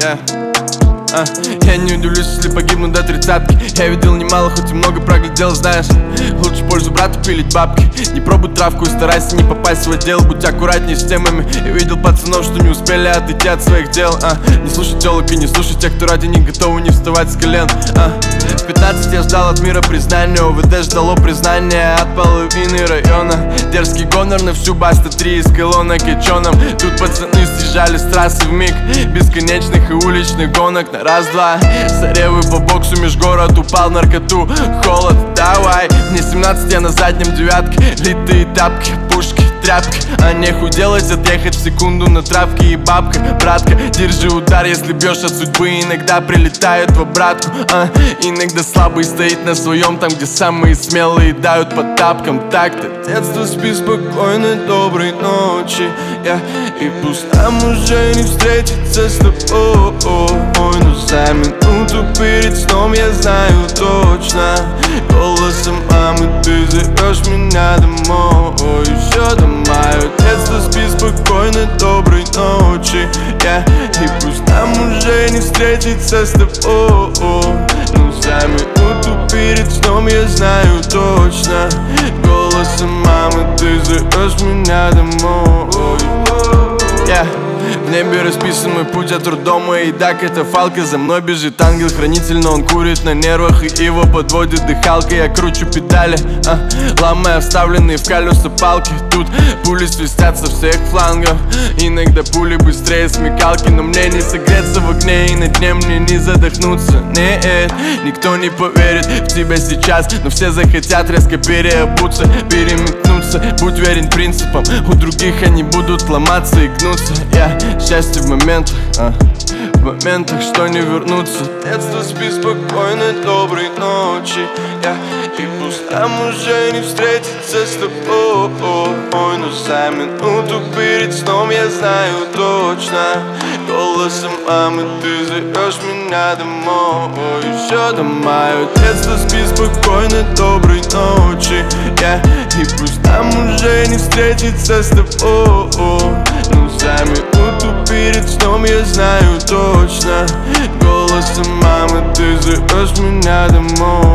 Я не удивлюсь, если погибну до 30-ки. Я видел немало, хоть и много проглядел, знаешь. Лучше пользу брату пилить бабки. Не пробуй травку и старайся не попасть в отдел. Будь аккуратней с темами. Я видел пацанов, что не успели отойти от своих дел. Не слушай телок и не слушай тех, кто ради них готовы не вставать с колен. В 15 я ждал от мира признания. ОВД ждало признания от половины района. Дерзкий гонор на всю Баста 3 из колонок кичоном. Тут пацаны съезжали с трассы вмиг бесконечных и уличных гонок на раз-два. Соревы по боксу межгород, упал в наркоту. Холод, давай. Мне 17, я на заднем девятке. Литые тапки, пушки, тряпки. А нехуй делать, отъехать в секунду на травке. И бабка, братка, держи удар, если бьешь от судьбы. Иногда прилетают в обратку. Иногда слабый стоит на своем, там, где самые смелые дают по тапкам. Так-то, детство, спи спокойно, доброй ночи. И пусть нам уже не встретиться с тобой, но за минуту перед сном я знаю точно. Голосом мамы ты зовешь меня домой. Еще до моего детства, спи спокойно, доброй ночи. И пусть нам уже не встретиться с тобой, но за минуту перед сном я знаю точно. Голосом мамы ты зовешь меня домой. В небе расписан мой путь от роддома и да, катафалка. За мной бежит ангел-хранитель, но он курит на нервах, и его подводит дыхалка. Я кручу педали, ломая вставленные в колеса палки. Тут пули свистят со всех флангов. Иногда пули быстрее смекалки, но мне не согреться в огне, и на дне мне не задохнуться. Нет, никто не поверит в тебя сейчас, но все захотят резко переобуться, переметнуться. Будь верен принципам, у других они будут ломаться и гнуться. Счастье в моментах, что не вернуться. Детство, спи спокойно, доброй ночи. И пусть нам уже не встретиться с тобой, но за минуту перед сном я знаю точно. Голосом мамы ты зовешь меня домой. Еще до моего детства, спи спокойно, доброй ночи. И пусть нам уже не встретиться с тобой, но за минуту перед сном я знаю точно. Голосом мамы ты зовешь меня домой.